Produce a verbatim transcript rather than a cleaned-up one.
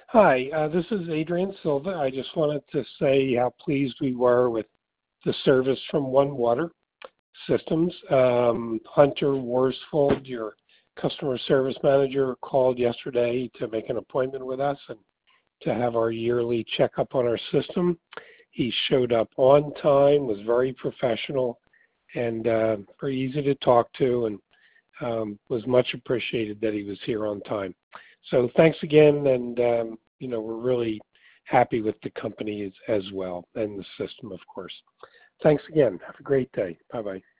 Hi, uh, this is Adrian Silva. I just wanted to say how pleased we were with the service from One Water Systems. Um, Hunter Worsfold, your customer service manager, called yesterday to make an appointment with us and to have our yearly checkup on our system. He showed up on time, was very professional, and uh, very easy to talk to, and um, was much appreciated that he was here on time. So thanks again, and um, you know, we're really happy with the company as, as well, and the system, of course. Thanks again. Have a great day. Bye-bye.